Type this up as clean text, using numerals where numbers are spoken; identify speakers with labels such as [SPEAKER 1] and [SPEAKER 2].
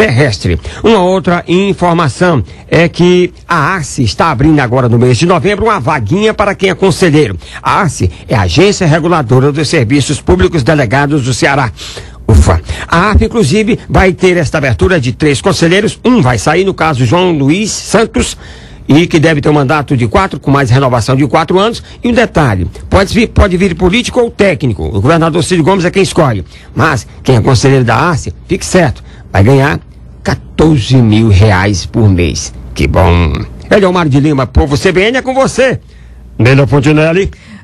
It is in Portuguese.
[SPEAKER 1] terrestre. Uma outra informação é que a ARCE está abrindo agora no mês de novembro uma vaguinha para quem é conselheiro. A ARCE é a Agência Reguladora dos Serviços Públicos Delegados do Ceará. Ufa. A ARP, inclusive, vai ter esta abertura de 3 conselheiros. Um vai sair, no caso, João Luiz Santos, e que deve ter um mandato de 4, com mais renovação de 4 anos. E um detalhe, pode vir político ou técnico. O governador Cid Gomes é quem escolhe. Mas quem é conselheiro da ARCE, fique certo, vai ganhar R$14 mil por mês. Que bom. Eliomar de Lima, Povo CBN, é com você, Neila Fontinelli.